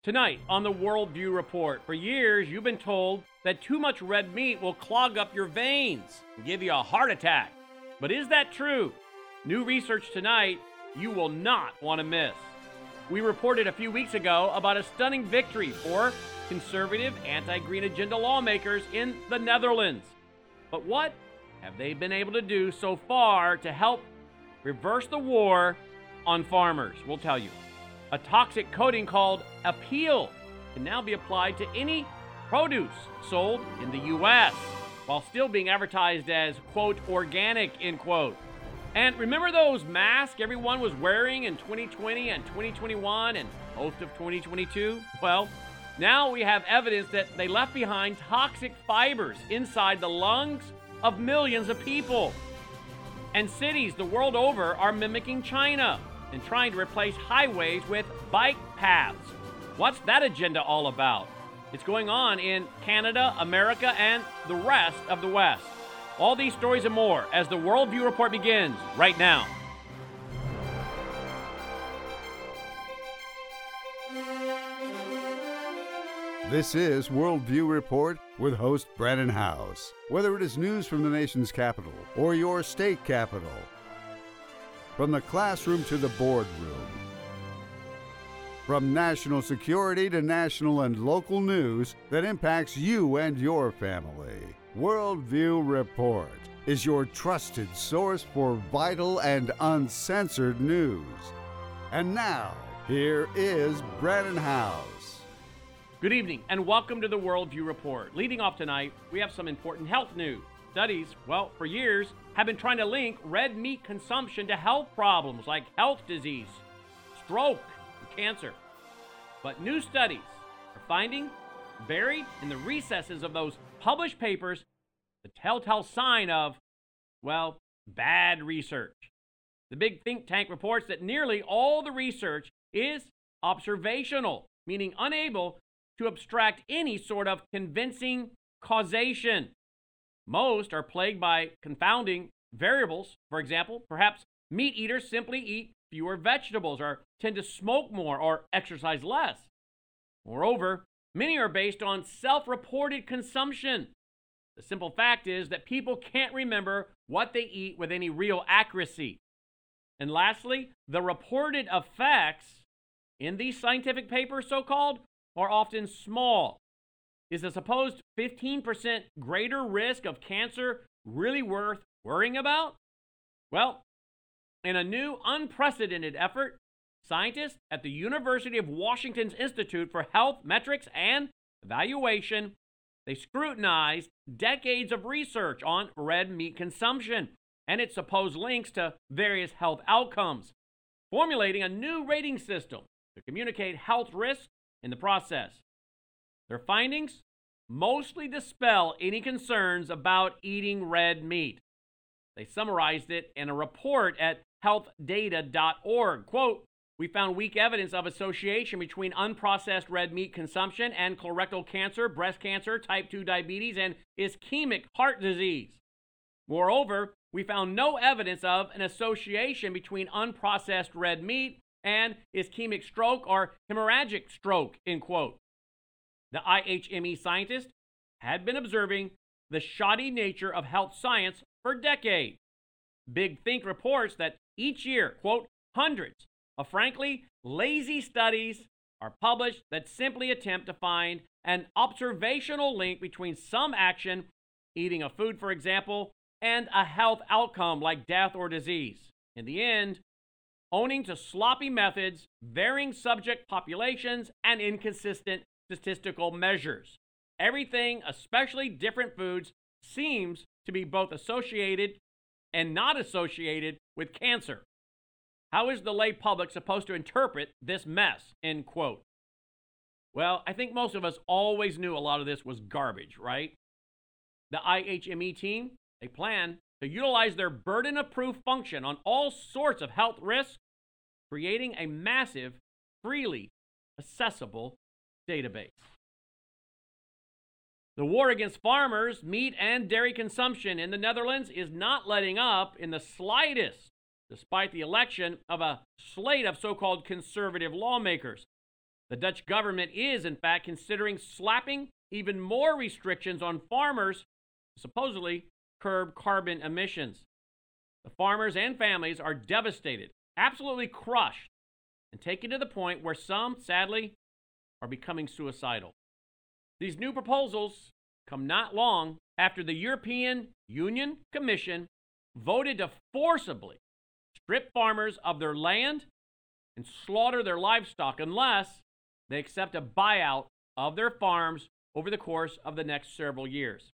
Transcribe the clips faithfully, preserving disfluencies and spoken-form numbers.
Tonight on the Worldview Report, for years you've been told that too much red meat will clog up your veins and give you a heart attack. But is that true? New research tonight you will not want to miss. We reported a few weeks ago about a stunning victory for conservative anti-green agenda lawmakers in the Netherlands. But what have they been able to do so far to help reverse the war on farmers? We'll tell you. A toxic coating called Apeel can now be applied to any produce sold in the U S while still being advertised as, quote, organic, end quote. And remember those masks everyone was wearing in twenty twenty and twenty twenty-one and most of twenty twenty-two? Well, now we have evidence that they left behind toxic fibers inside the lungs of millions of people. And cities the world over are mimicking China and trying to replace highways with bike paths. What's that agenda all about? It's going on in Canada, America, and the rest of the West. All these stories and more as the Worldview Report begins right now. This is Worldview Report with host Brandon House. Whether it is news from the nation's capital or your state capital, from the classroom to the boardroom, from national security to national and local news that impacts you and your family, Worldview Report is your trusted source for vital and uncensored news. And now, here is Brandon House. Good evening and welcome to the Worldview Report. Leading off tonight, we have some important health news. Studies, well, for years, have been trying to link red meat consumption to health problems like health disease, stroke, and cancer. But new studies are finding, buried in the recesses of those published papers, the telltale sign of, well, bad research. The big think tank reports that nearly all the research is observational, meaning unable to abstract any sort of convincing causation. Most are plagued by confounding variables. For example, perhaps meat eaters simply eat fewer vegetables or tend to smoke more or exercise less. Moreover, many are based on self-reported consumption. The simple fact is that people can't remember what they eat with any real accuracy. And lastly, the reported effects in these scientific papers, so-called, are often small. Is a supposed fifteen percent greater risk of cancer really worth worrying about? Well, in a new unprecedented effort, scientists at the University of Washington's Institute for Health Metrics and Evaluation, they scrutinized decades of research on red meat consumption and its supposed links to various health outcomes, formulating a new rating system to communicate health risks in the process. Their findings mostly dispel any concerns about eating red meat. They summarized it in a report at health data dot org. Quote, "We found weak evidence of association between unprocessed red meat consumption and colorectal cancer, breast cancer, type two diabetes, and ischemic heart disease. Moreover, we found no evidence of an association between unprocessed red meat and ischemic stroke or hemorrhagic stroke," end quote. The I H M E scientists had been observing the shoddy nature of health science for decades. Big Think reports that each year, quote, hundreds of frankly lazy studies are published that simply attempt to find an observational link between some action, eating a food, for example, and a health outcome like death or disease. In the end, owning to sloppy methods, varying subject populations, and inconsistent statistical measures. Everything, especially different foods, seems to be both associated and not associated with cancer. How is the lay public supposed to interpret this mess, end quote. Well, I think most of us always knew a lot of this was garbage, right? The I H M E team, they plan to utilize their burden of proof function on all sorts of health risks, creating a massive, freely accessible database. The war against farmers, meat, and dairy consumption in the Netherlands is not letting up in the slightest, despite the election of a slate of so-called conservative lawmakers. The Dutch government is, in fact, considering slapping even more restrictions on farmers to supposedly curb carbon emissions. The farmers and families are devastated, absolutely crushed, and taken to the point where some, sadly, are becoming suicidal. These new proposals come not long after the European Union Commission voted to forcibly strip farmers of their land and slaughter their livestock unless they accept a buyout of their farms over the course of the next several years.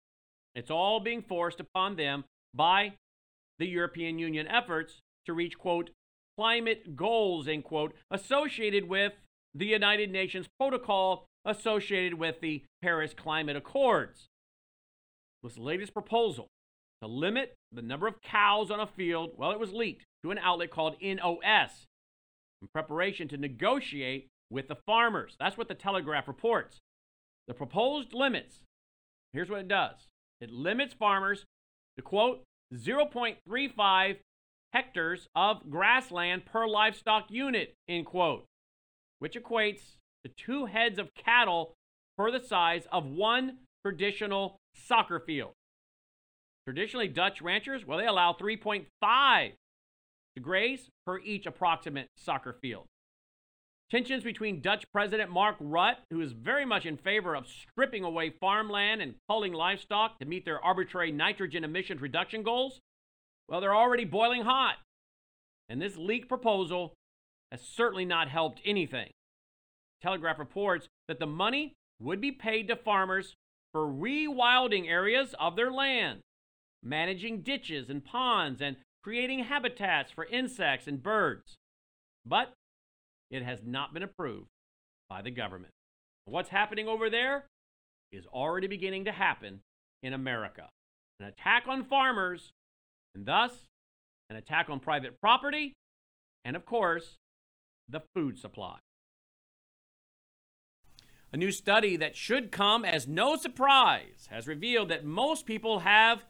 It's all being forced upon them by the European Union efforts to reach, quote, climate goals, end quote, associated with the United Nations protocol associated with the Paris Climate Accords. This latest proposal to limit the number of cows on a field, well, it was leaked to an outlet called N O S in preparation to negotiate with the farmers. That's what the Telegraph reports. The proposed limits, here's what it does. It limits farmers to, quote, zero point three five hectares of grassland per livestock unit, end quote, which equates to two heads of cattle per the size of one traditional soccer field. Traditionally, Dutch ranchers, well, they allow three point five to graze per each approximate soccer field. Tensions between Dutch President Mark Rutte, who is very much in favor of stripping away farmland and culling livestock to meet their arbitrary nitrogen emissions reduction goals, well, they're already boiling hot. And this leaked proposal has certainly not helped anything. Telegraph reports that the money would be paid to farmers for rewilding areas of their land, managing ditches and ponds, and creating habitats for insects and birds. But it has not been approved by the government. What's happening over there is already beginning to happen in America. An attack on farmers, and thus an attack on private property, and of course, the food supply. A new study that should come as no surprise has revealed that most people have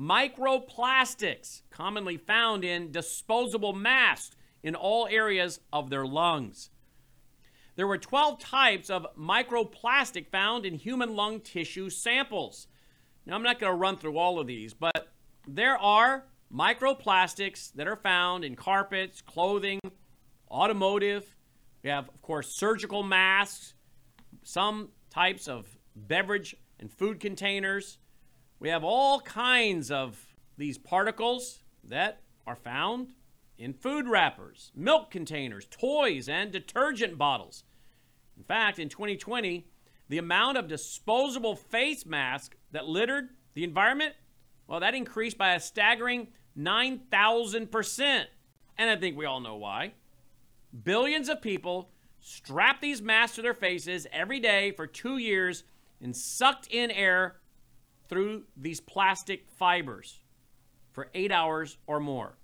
microplastics, commonly found in disposable masks in all areas of their lungs. There were twelve types of microplastic found in human lung tissue samples. Now, I'm not going to run through all of these, but there are microplastics that are found in carpets, clothing, automotive. We have, of course, surgical masks, some types of beverage and food containers. We have all kinds of these particles that are found in food wrappers, milk containers, toys, and detergent bottles. In fact, in twenty twenty, the amount of disposable face masks that littered the environment, well, that increased by a staggering nine thousand percent. And I think we all know why. Billions of people strapped these masks to their faces every day for two years and sucked in air through these plastic fibers for eight hours or more.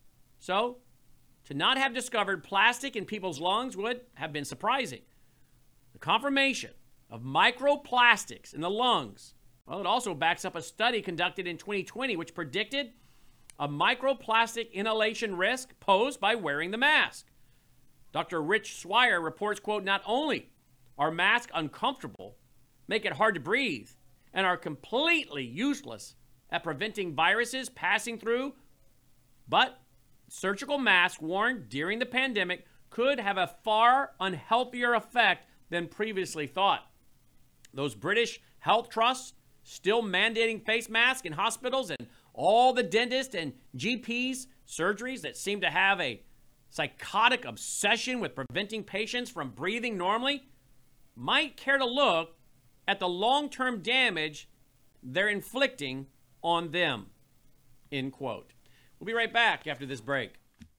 So, to not have discovered plastic in people's lungs would have been surprising. The confirmation of microplastics in the lungs, well, it also backs up a study conducted in twenty twenty which predicted a microplastic inhalation risk posed by wearing the mask. Doctor Rich Swire reports, quote, not only are masks uncomfortable, make it hard to breathe, and are completely useless at preventing viruses passing through, but surgical masks worn during the pandemic could have a far unhealthier effect than previously thought. Those British health trusts still mandating face masks in hospitals, and all the dentists and G Ps surgeries that seem to have a psychotic obsession with preventing patients from breathing normally might care to look at the long-term damage they're inflicting on them, end quote. We'll be right back after this break.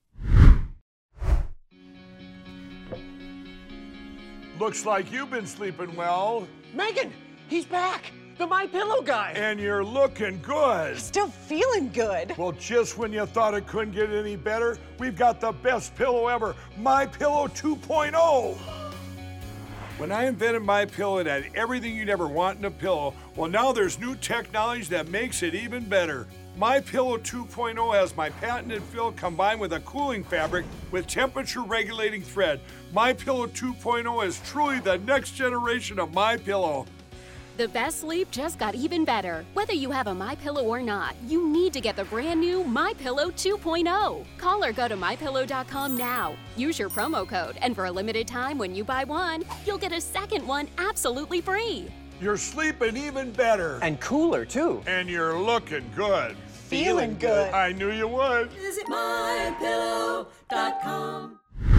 Looks like you've been sleeping well. Megan, he's back. The My Pillow guy. And you're looking good. Still feeling good. Well, just when you thought it couldn't get any better, we've got the best pillow ever, My Pillow two point oh. When I invented My Pillow, it had everything you'd ever want in a pillow. Well, now there's new technology that makes it even better. My Pillow two point oh has my patented fill combined with a cooling fabric with temperature regulating thread. My Pillow two point oh is truly the next generation of My Pillow. The best sleep just got even better. Whether you have a MyPillow or not, you need to get the brand new MyPillow two point oh. Call or go to my pillow dot com now. Use your promo code, and for a limited time when you buy one, you'll get a second one absolutely free. You're sleeping even better. And cooler, too. And you're looking good. Feeling good. I knew you would. Visit my pillow dot com.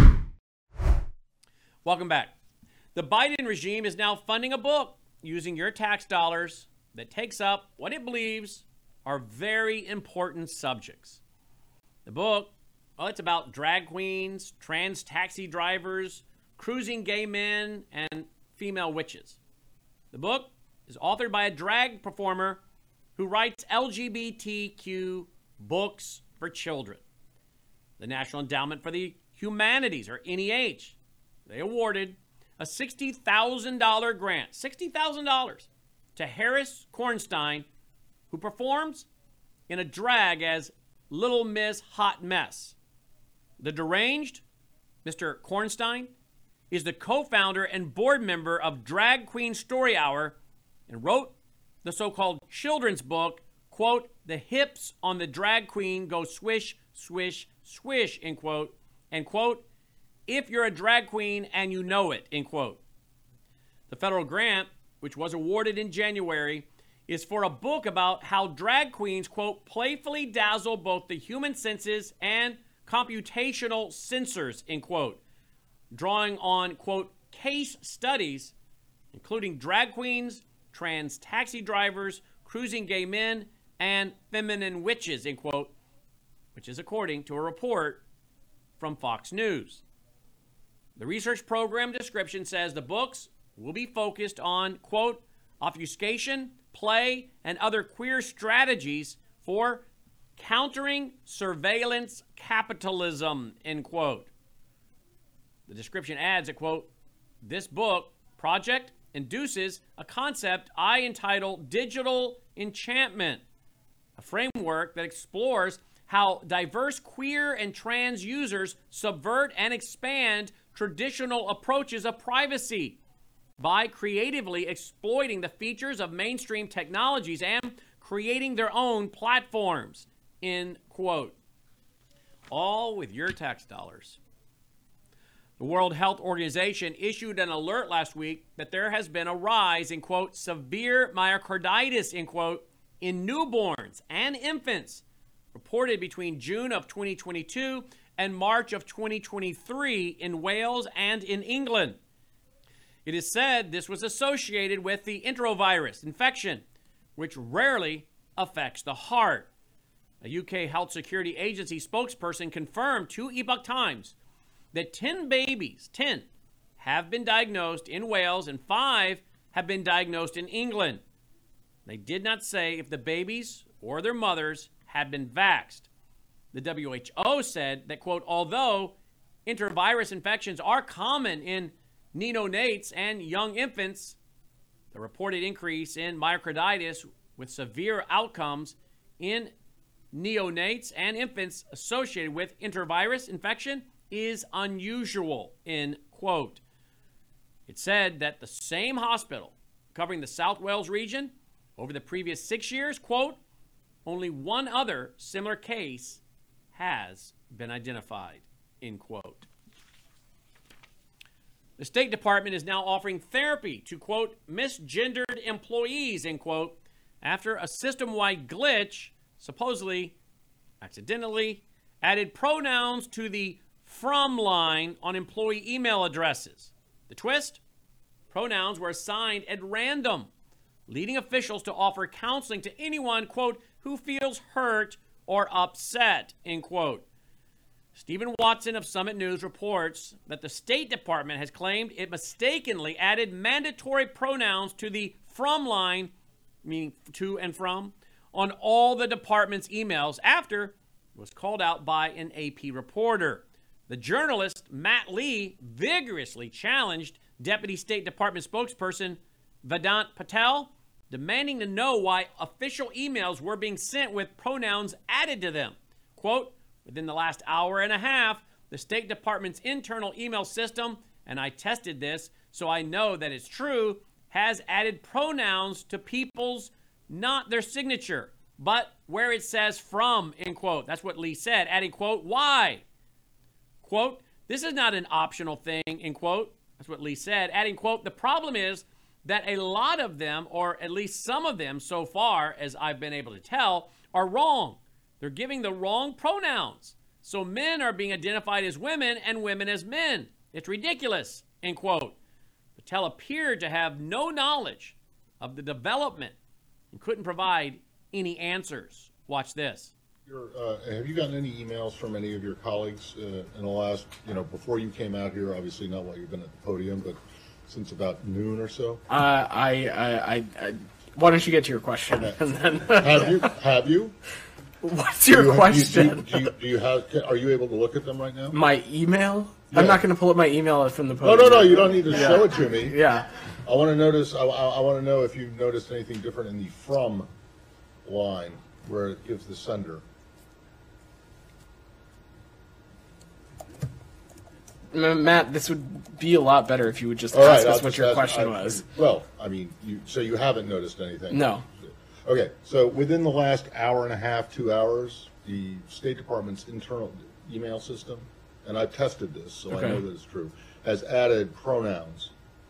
Welcome back. The Biden regime is now funding a book using your tax dollars that takes up what it believes are very important subjects. The book, well, it's about drag queens, trans taxi drivers, cruising gay men, and female witches. The book is authored by a drag performer who writes L G B T Q books for children. The National Endowment for the Humanities, or N E H, they awarded a sixty thousand dollars grant, sixty thousand dollars, to Harris Kornstein, who performs in a drag as Little Miss Hot Mess. The deranged, Mister Kornstein, is the co-founder and board member of Drag Queen Story Hour and wrote the so-called children's book, quote, "The hips on the drag queen go swish, swish, swish," end quote, and quote, "if you're a drag queen and you know it," end quote. The federal grant, which was awarded in January, is for a book about how drag queens, quote, "playfully dazzle both the human senses and computational sensors," end quote, drawing on, quote, "case studies, including drag queens, trans taxi drivers, cruising gay men, and feminine witches," end quote, which is according to a report from Fox News. The research program description says the books will be focused on, quote, "obfuscation, play, and other queer strategies for countering surveillance capitalism," end quote. The description adds that, quote, "this book project induces a concept I entitle digital enchantment, a framework that explores how diverse queer and trans users subvert and expand traditional approaches of privacy by creatively exploiting the features of mainstream technologies and creating their own platforms," end quote. All with your tax dollars. The World Health Organization issued an alert last week that there has been a rise in, quote, "severe myocarditis," end quote, in newborns and infants reported between June of twenty twenty-two and March of twenty twenty-three in Wales and in England. It is said this was associated with the enterovirus infection, which rarely affects the heart. A U K Health Security Agency spokesperson confirmed to Epoch Times that ten babies, ten, have been diagnosed in Wales and five have been diagnosed in England. They did not say if the babies or their mothers had been vaxxed. The W H O said that, quote, "although enterovirus infections are common in neonates and young infants, the reported increase in myocarditis with severe outcomes in neonates and infants associated with enterovirus infection is unusual," end quote. It said that the same hospital covering the South Wales region over the previous six years, quote, "only one other similar case has been identified," end quote. The State Department is now offering therapy to, quote, "misgendered employees," end quote, after a system-wide glitch supposedly accidentally added pronouns to the "from" line on employee email addresses. The twist? Pronouns were assigned at random, leading officials to offer counseling to anyone, quote, "who feels hurt or upset," end quote. Stephen Watson of Summit News reports that the State Department has claimed it mistakenly added mandatory pronouns to the "from" line, meaning to and from, on all the department's emails after it was called out by an A P reporter. The journalist, Matt Lee, vigorously challenged Deputy State Department spokesperson Vedant Patel, demanding to know why official emails were being sent with pronouns added to them. Quote, within the last hour and a half, the State Department's internal email system, and I tested this so I know that it's true, has added pronouns to people's, not their signature, but where it says from, end quote. That's what Lee said, adding, quote, why? Quote, this is not an optional thing, end quote. That's what Lee said, adding, quote, the problem is that a lot of them, or at least some of them so far, as I've been able to tell, are wrong. They're giving the wrong pronouns. So men are being identified as women and women as men. It's ridiculous, end quote. Patel appeared to have no knowledge of the development and couldn't provide any answers. Watch this. Your, uh, have you gotten any emails from any of your colleagues uh, in the last, you know, before you came out here, obviously not while you've been at the podium, but since about noon or so? Uh, I, I, I, I, why don't you get to your question? And then have you? Have you? What's your do you, question? Do you, do, you, do you have? Are you able to look at them right now? My email? Yeah. I'm not going to pull up my email from the podium. No, no, no. You don't need to yeah. show it to me. Yeah. I want to notice. I, I, I want to know if you've noticed anything different in the from line where it gives the sender. Matt, this would be a lot better if you would just All ask right, us what just your ask, question I, was. Well, I mean, you, so you haven't noticed anything? No. Okay, so within the last hour and a half, two hours, the State Department's internal email system, and I've tested this, so okay. I know that it's true, has added pronouns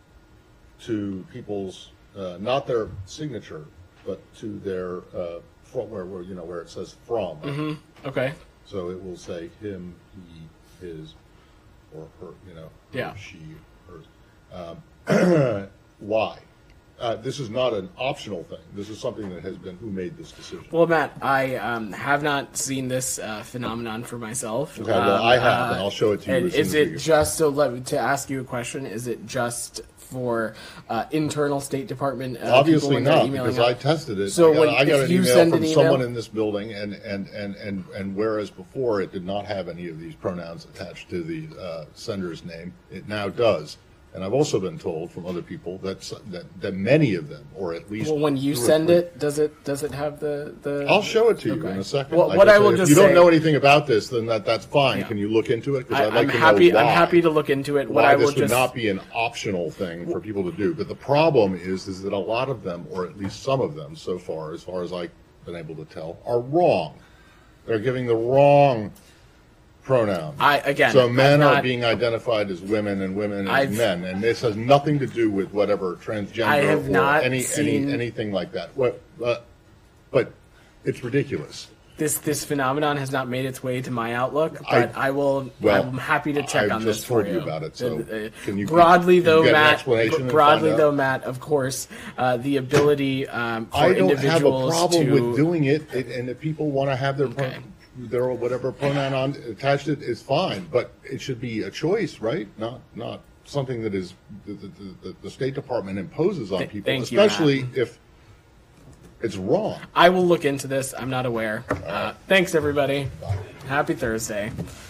to people's, uh, not their signature, but to their uh, from where, where you know where it says from. Mm-hmm. Okay. So it will say him, he, his, or her, you know, yeah. her, she, hers. Um, why? Uh, this is not an optional thing. This is something that has been, who made this decision? Well, Matt, I um, have not seen this uh, phenomenon for myself. Okay, well, um, I have, uh, and I'll show it to you. And as is soon as it just, so let, to ask you a question, is it just for uh, internal State Department uh, Obviously people not, because out? I tested it. So I got, when, I got if an you email send from an someone email? in this building, and, and, and, and, and whereas before it did not have any of these pronouns attached to the uh, sender's name, it now does. And I've also been told from other people that that, that many of them, or at least well, when you send it, does it does it have the, the I'll show it to you okay. in a second. Well, like what I, I will if just you say, don't know anything about this, then that that's fine. Yeah. Can you look into it? Because I, I'd like I'm to happy. know why. I'm happy to look into it. What why I will this would just not be an optional thing for people to do. But the problem is, is that a lot of them, or at least some of them, so far, as far as I've been able to tell, are wrong. They're giving the wrong pronouns. I again. So men not, are being identified as women and women as I've, men, and this has nothing to do with whatever transgender I have or not any, seen, any anything like that. What, uh, but it's ridiculous. This this phenomenon has not made its way to my Outlook, but I, I will. Well, I'm happy to check I've on just this told for you you about it. So uh, can you broadly can though, you get Matt? an explanation Broadly and find though, out? Matt, of course, uh, the ability um, for I don't individuals have a problem to with doing it, it, and if people want to have their Okay. pro, their whatever pronoun on attached it is fine, but it should be a choice, right? Not not something that is the, the, the, the State Department imposes on Th- people, thank you, especially Matt. if it's wrong. I will look into this. I'm not aware. Uh, thanks, everybody. Bye. Happy Thursday.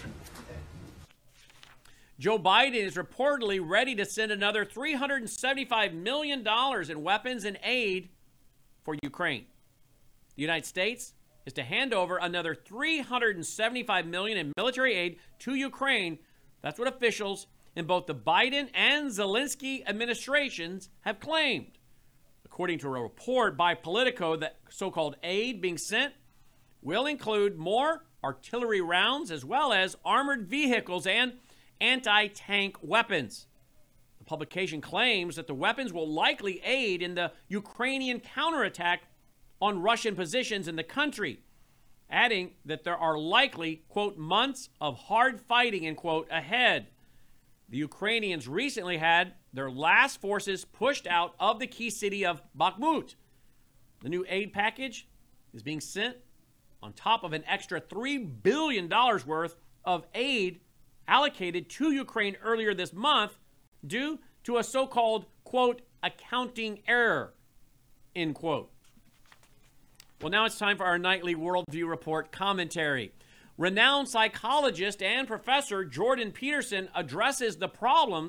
Joe Biden is reportedly ready to send another three hundred seventy-five million dollars in weapons and aid for Ukraine. The United States is to hand over another three hundred seventy-five million dollars in military aid to Ukraine. That's what officials in both the Biden and Zelensky administrations have claimed. According to a report by Politico, the so-called aid being sent will include more artillery rounds as well as armored vehicles and anti-tank weapons. The publication claims that the weapons will likely aid in the Ukrainian counterattack on Russian positions in the country, adding that there are likely, quote, months of hard fighting, end quote, ahead. The Ukrainians recently had their last forces pushed out of the key city of Bakhmut. The new aid package is being sent on top of an extra three billion dollars worth of aid allocated to Ukraine earlier this month due to a so-called, quote, accounting error, end quote. Well, now it's time for our nightly Worldview Report commentary. Renowned psychologist and professor Jordan Peterson addresses the problems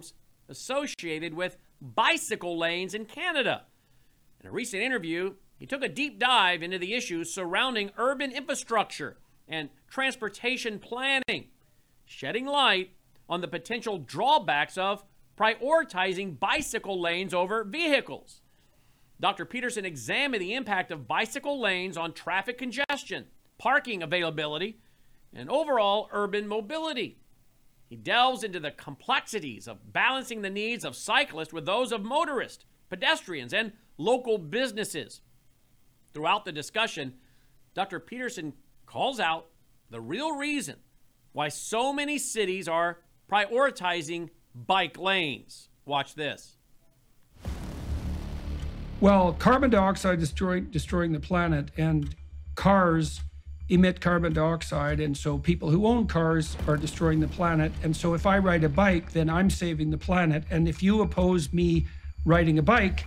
associated with bicycle lanes in Canada. In a recent interview, he took a deep dive into the issues surrounding urban infrastructure and transportation planning, shedding light on the potential drawbacks of prioritizing bicycle lanes over vehicles. Doctor Peterson examined the impact of bicycle lanes on traffic congestion, parking availability, and overall urban mobility. He delves into the complexities of balancing the needs of cyclists with those of motorists, pedestrians, and local businesses. Throughout the discussion, Doctor Peterson calls out the real reason why so many cities are prioritizing bike lanes. Watch this. Well, carbon dioxide is destroying, destroying the planet, and cars emit carbon dioxide, and so people who own cars are destroying the planet. And so if I ride a bike, then I'm saving the planet. And if you oppose me riding a bike,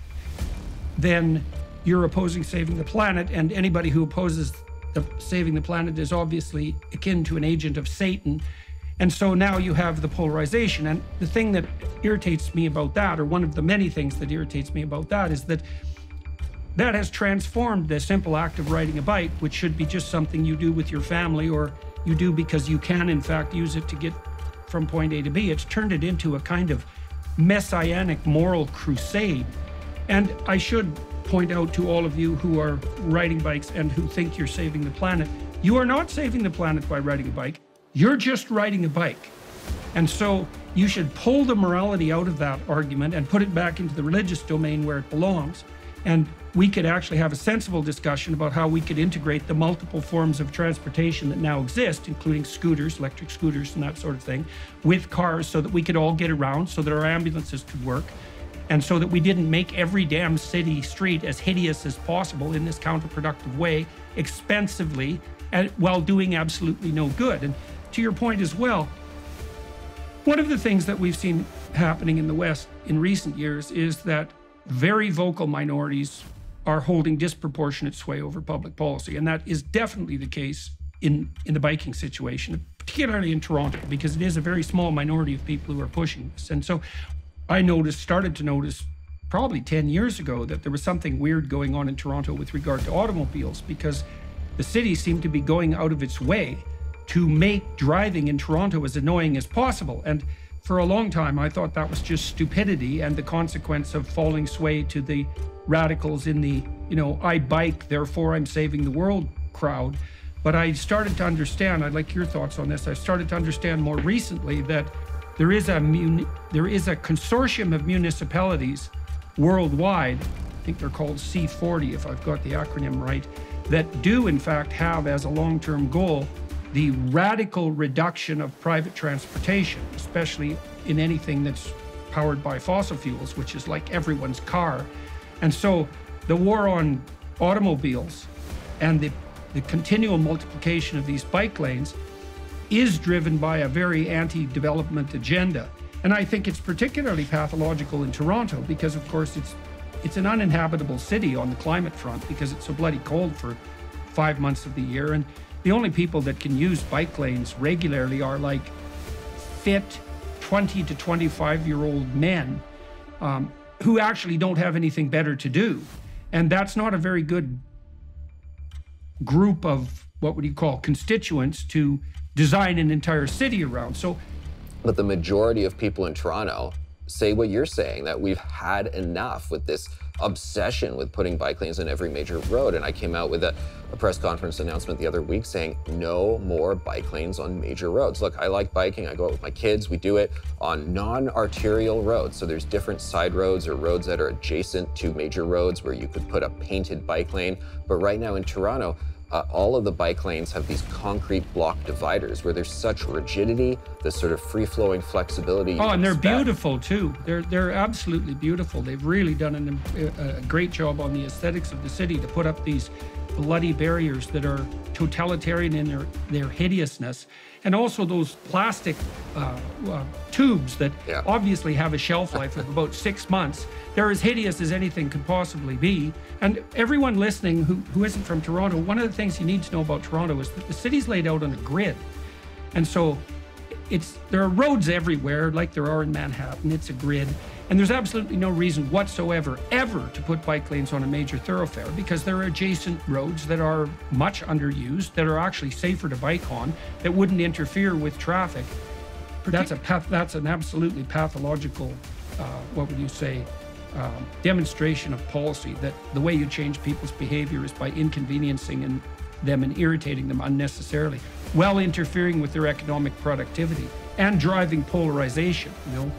then you're opposing saving the planet. And anybody who opposes the saving the planet is obviously akin to an agent of Satan. And so now you have the polarization. And the thing that irritates me about that, or one of the many things that irritates me about that, is that that has transformed the simple act of riding a bike, which should be just something you do with your family, or you do because you can, in fact, use it to get from point A to B. It's turned it into a kind of messianic moral crusade. And I should point out to all of you who are riding bikes and who think you're saving the planet, you are not saving the planet by riding a bike. You're just riding a bike. And so you should pull the morality out of that argument and put it back into the religious domain where it belongs. And we could actually have a sensible discussion about how we could integrate the multiple forms of transportation that now exist, including scooters, electric scooters and that sort of thing, with cars, so that we could all get around, so that our ambulances could work, and so that we didn't make every damn city street as hideous as possible in this counterproductive way, expensively, and while doing absolutely no good. And to your point as well, one of the things that we've seen happening in the West in recent years is that very vocal minorities are holding disproportionate sway over public policy. And that is definitely the case in, in the biking situation, particularly in Toronto, because it is a very small minority of people who are pushing this. And so I noticed, started to notice probably ten years ago that there was something weird going on in Toronto with regard to automobiles, because the city seemed to be going out of its way to make driving in Toronto as annoying as possible. And for a long time, I thought that was just stupidity and the consequence of falling sway to the radicals in the, you know, I bike, therefore I'm saving the world crowd. But I started to understand, I'd like your thoughts on this, I started to understand more recently that there is a muni- there is a consortium of municipalities worldwide, I think they're called C forty if I've got the acronym right, that do in fact have as a long-term goal the radical reduction of private transportation, especially in anything that's powered by fossil fuels, which is like everyone's car. And so the war on automobiles and the, the continual multiplication of these bike lanes is driven by a very anti-development agenda. And I think it's particularly pathological in Toronto because, of course, it's it's an uninhabitable city on the climate front because it's so bloody cold for five months of the year. And the only people that can use bike lanes regularly are like fit twenty to twenty-five year old men um, who actually don't have anything better to do. And that's not a very good group of, what would you call, constituents to design an entire city around. So, but the majority of people in Toronto say what you're saying, that we've had enough with this obsession with putting bike lanes on every major road. And I came out with a, a press conference announcement the other week saying no more bike lanes on major roads. Look, I like biking. I go out with my kids. We do it on non-arterial roads. So there's different side roads or roads that are adjacent to major roads where you could put a painted bike lane. But right now in Toronto, Uh, all of the bike lanes have these concrete block dividers where there's such rigidity, this sort of free-flowing flexibility. Oh, and they're expect. beautiful too. They're they're absolutely beautiful. They've really done an, a great job on the aesthetics of the city to put up these bloody barriers that are totalitarian in their, their hideousness. And also those plastic uh, uh, tubes that yeah. obviously have a shelf life of about six months. They're as hideous as anything could possibly be. And everyone listening who, who isn't from Toronto, one of the things you need to know about Toronto is that the city's laid out on a grid. And so it's there are roads everywhere, like there are in Manhattan. It's a grid. And there's absolutely no reason whatsoever ever to put bike lanes on a major thoroughfare, because there are adjacent roads that are much underused, that are actually safer to bike on, that wouldn't interfere with traffic. That's a path, that's an absolutely pathological, uh, what would you say, um, demonstration of policy, that the way you change people's behavior is by inconveniencing and them and irritating them unnecessarily, while interfering with their economic productivity and driving polarization, you know?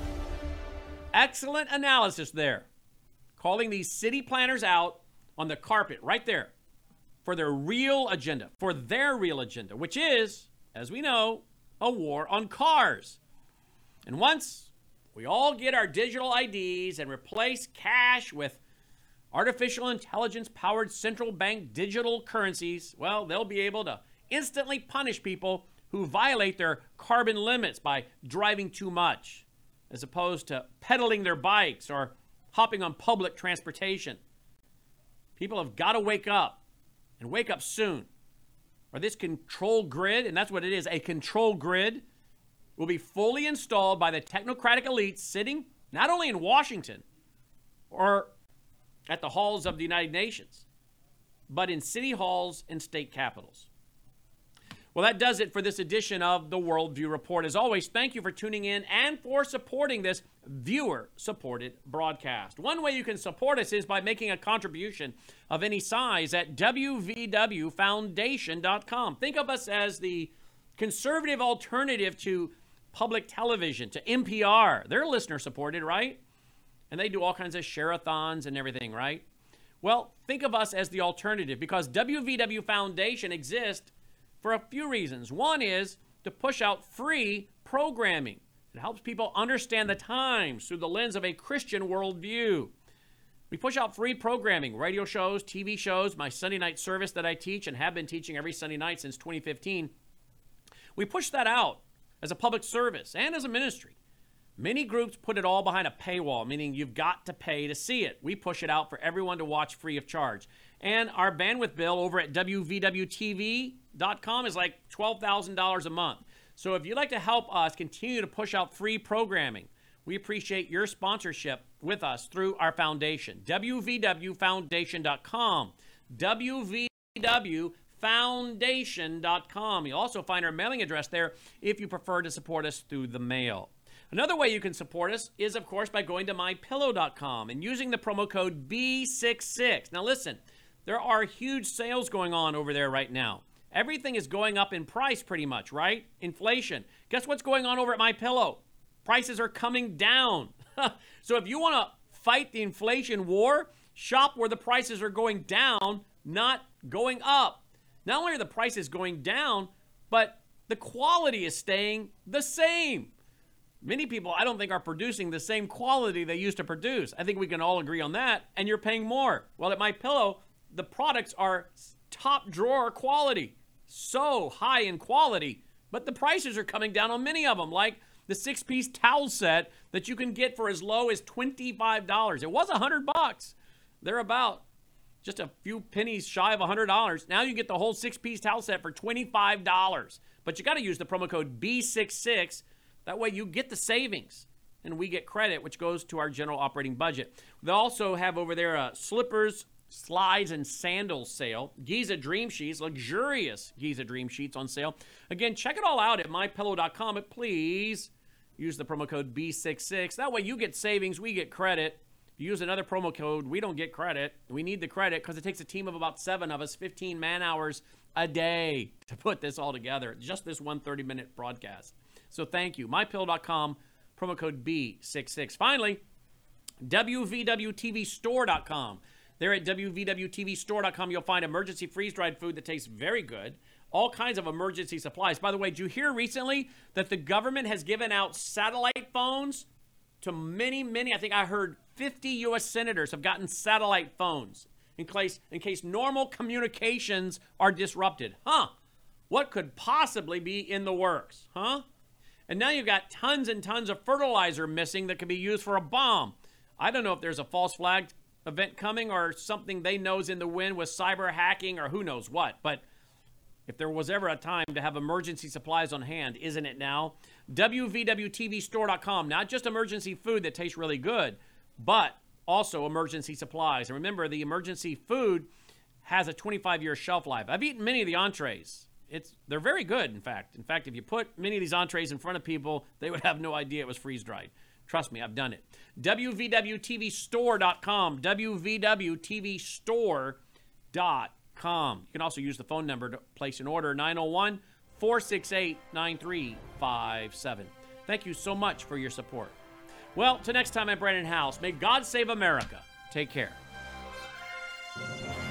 Excellent analysis there. Calling these city planners out on the carpet right there for their real agenda, for their real agenda, which is, as we know, a war on cars. And once we all get our digital I Ds and replace cash with artificial intelligence-powered central bank digital currencies, well, they'll be able to instantly punish people who violate their carbon limits by driving too much, as opposed to pedaling their bikes or hopping on public transportation. People have got to wake up, and wake up soon. Or this control grid, and that's what it is, a control grid, will be fully installed by the technocratic elites sitting not only in Washington or at the halls of the United Nations, but in city halls and state capitals. Well, that does it for this edition of the Worldview Report. As always, thank you for tuning in and for supporting this viewer-supported broadcast. One way you can support us is by making a contribution of any size at W V W foundation dot com. Think of us as the conservative alternative to public television, to N P R. They're listener-supported, right? And they do all kinds of share-a-thons and everything, right? Well, think of us as the alternative, because W V W Foundation exists for a few reasons. One is to push out free programming. It helps people understand the times through the lens of a Christian worldview. We push out free programming, radio shows, T V shows, my Sunday night service that I teach and have been teaching every Sunday night since twenty fifteen. We push that out as a public service and as a ministry. Many groups put it all behind a paywall, meaning you've got to pay to see it. We push it out for everyone to watch free of charge. And our bandwidth bill over at W V W T V dot com is like twelve thousand dollars a month. So if you'd like to help us continue to push out free programming, we appreciate your sponsorship with us through our foundation, W V W foundation dot com, W V W foundation dot com. You'll also find our mailing address there if you prefer to support us through the mail. Another way you can support us is, of course, by going to my pillow dot com and using the promo code B sixty-six. Now listen, there are huge sales going on over there right now. Everything is going up in price pretty much, right? Inflation. Guess what's going on over at MyPillow? Prices are coming down. So if you want to fight the inflation war, shop where the prices are going down, not going up. Not only are the prices going down, but the quality is staying the same. Many people, I don't think, are producing the same quality they used to produce. I think we can all agree on that, and you're paying more. Well, at MyPillow, the products are top drawer quality, so high in quality, but the prices are coming down on many of them, like the six-piece towel set that you can get for as low as twenty-five dollars. It was one hundred bucks. They're about just a few pennies shy of one hundred dollars. Now you get the whole six-piece towel set for twenty-five dollars, but you got to use the promo code B sixty-six. That way you get the savings, and we get credit, which goes to our general operating budget. They also have over there a slippers, slides, and sandals sale. Giza Dream Sheets, luxurious Giza Dream Sheets on sale. Again, check it all out at my pillow dot com, but please use the promo code B sixty-six. That way you get savings, we get credit. If you use another promo code, we don't get credit. We need the credit because it takes a team of about seven of us, fifteen man hours a day to put this all together. Just this one thirty-minute broadcast. So thank you. my pillow dot com, promo code B sixty-six. Finally, W V W T V store dot com. There at W V W T V store dot com, you'll find emergency freeze-dried food that tastes very good. All kinds of emergency supplies. By the way, did you hear recently that the government has given out satellite phones to many, many, I think I heard fifty U S senators have gotten satellite phones in case, in case normal communications are disrupted. Huh? What could possibly be in the works? Huh? And now you've got tons and tons of fertilizer missing that can be used for a bomb. I don't know if there's a false flag event coming or something they know's in the wind with cyber hacking or who knows what. But If there was ever a time to have emergency supplies on hand, isn't it now? W V W T V store dot com. Not just emergency food that tastes really good, but also emergency supplies. And remember, the emergency food has a twenty-five year shelf life. I've eaten many of the entrees. It's they're very good, in fact. In fact, if you put many of these entrees in front of people, they would have no idea it was freeze-dried. Trust me, I've done it. W V W T V store dot com. W V W T V store dot com. You can also use the phone number to place an order, nine oh one, four six eight, nine three five seven. Thank you so much for your support. Well, till next time, I'm Brandon House. May God save America. Take care.